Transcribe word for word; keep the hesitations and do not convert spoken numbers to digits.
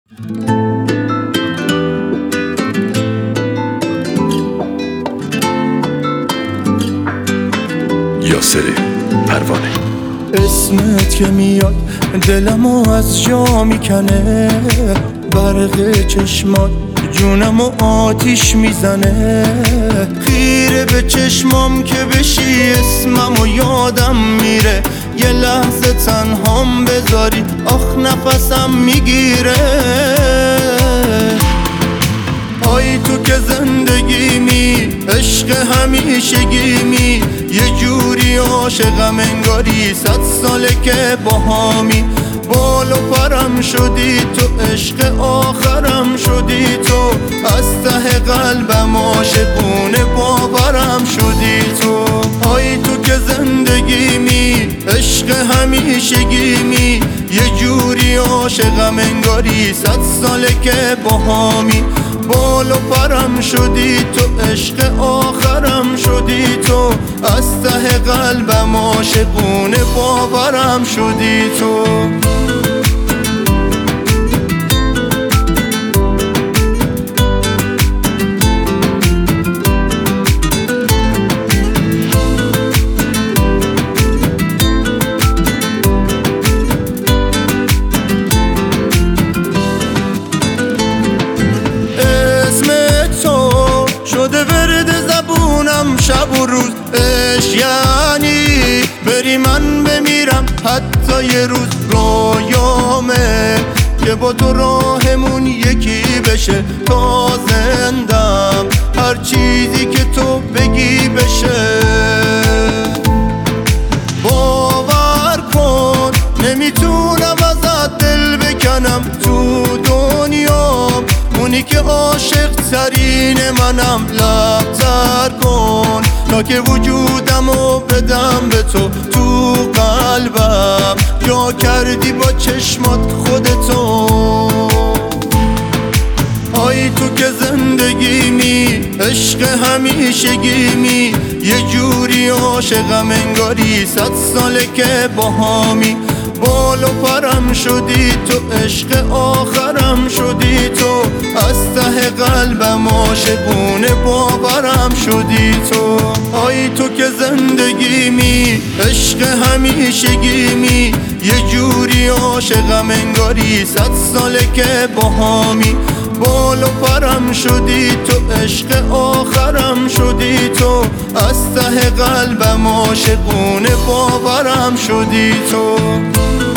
یاسر پروانه. اسمت که میاد دلمو از جا میکنه، برق چشمات جونمو آتیش میزنه. خیره به چشمام که بشی اسممو یادم میره، یه لحظه تنهام بذاری آخ نفسم میگیره. آی تو که زندگیمی عشق همیشگیمی، یه جوری عاشقم انگاری صد ساله که باهامی. بال و پرم شدی تو، عشق آخرم شدی تو، از ته قلبم عاشقونه باورم شدی تو. آی تو که زندگیمی عشق همیشگیمی، یه جوری عاشقم انگاری صد ساله که باهامی. بال و پرم شدی تو، عشق آخرم شدی تو، از ته قلبم عاشقونه باورم شدی تو. شب و روز عشق یعنی بری من بمیرم حتی یه روز. رویامه که با تو راهمون یکی بشه تا زندم، هر چیزی که تو بگی بشه. باور کن نمیتونم ازت دل بکنم، تو دنیام اونی که عاشق ترین منم. لبتر کن تا که وجودمو بدم به تو، تو قلبم جا کردی با چشمات خودتو. آی تو که زندگیمی عشق همیشگیمی، یه جوری عاشقم انگاری صد ساله که باهامی. بال و پرم شدی تو، عشق آخرم شدی تو، از ته قلبم عاشقونه باورم شدی تو. آی تو که زندگیمی عشق همیشگیمی، یه جوری عاشقم انگاری صد ساله که باهامی. بال و پرم شدی تو، عشق آخرم شدی تو، از ته قلبم عاشقونه باورم شدی تو.